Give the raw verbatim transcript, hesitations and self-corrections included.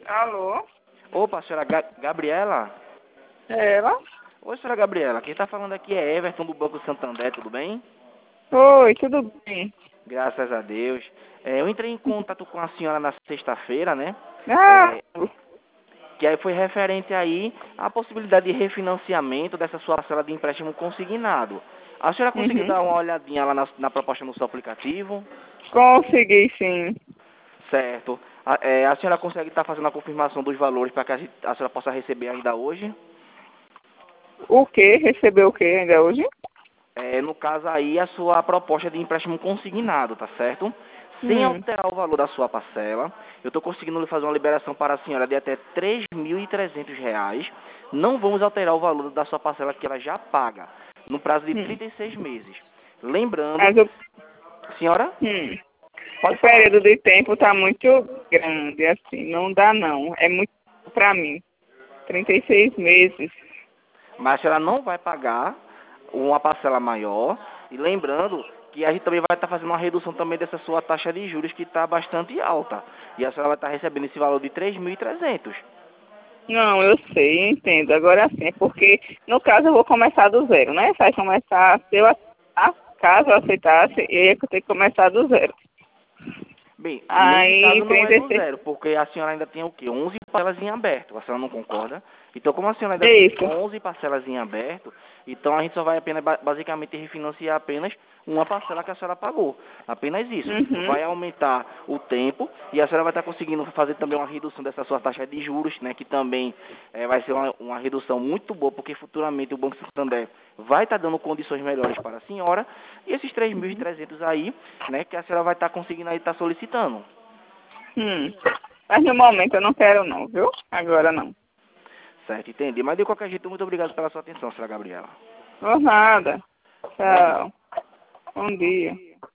Alô? Opa, senhora Ga Gabriela? É ela? Oi, senhora Gabriela. Quem está falando aqui é Everton do Banco Santander, tudo bem? Oi, tudo bem? Graças a Deus. É, eu entrei em contato com a senhora na sexta-feira, né? Ah, É, que aí foi referente aí à possibilidade de refinanciamento dessa sua parcela de empréstimo consignado. A senhora conseguiu uhum. dar uma olhadinha lá na, na proposta no seu aplicativo? Consegui sim. Certo. A, é, a senhora consegue estar fazendo a confirmação dos valores para que a, gente- a senhora possa receber ainda hoje? O que? Recebeu o que ainda hoje? É, no caso aí, a sua proposta de empréstimo consignado, tá certo? Sem Hum. alterar o valor da sua parcela, eu estou conseguindo lhe fazer uma liberação para a senhora de até três mil e trezentos reais. Não vamos alterar o valor da sua parcela que ela já paga, no prazo de Hum. trinta e seis meses. Lembrando, Mas o, senhora, hum. pode o falar. período de tempo tá muito grande, assim. Não dá não. É muito pra mim. trinta e seis meses. Mas a senhora não vai pagar uma parcela maior. E lembrando que a gente também vai estar fazendo uma redução também dessa sua taxa de juros que está bastante alta. E a senhora vai estar recebendo esse valor de três mil e trezentos. Não, eu sei, entendo. Agora sim, é porque no caso eu vou começar do zero, né? Vai começar, se eu aceitar, caso eu aceitasse, eu ia ter que começar do zero. Bem, nesse Aí, caso não é trinta e do seis. zero, porque a senhora ainda tem o quê? onze parcelas em aberto. A senhora não concorda? Então, como a senhora ainda É tem isso. onze parcelas em aberto, então a gente só vai apenas, ba- basicamente, refinanciar apenas uma parcela que a senhora pagou. Apenas isso. Uhum. Vai aumentar o tempo e a senhora vai estar conseguindo fazer também uma redução dessa sua taxa de juros, né? Que também eh, vai ser uma, uma redução muito boa, porque futuramente o Banco Santander vai estar dando condições melhores para a senhora. E esses três mil e trezentos aí, né? Que a senhora vai estar conseguindo aí estar solicitando. Hum. Mas no momento eu não quero não, viu? Agora não. Certo, entendi. Mas de qualquer jeito, muito obrigado pela sua atenção, senhora Gabriela. Por nada. Bom dia. Tchau. Bom dia.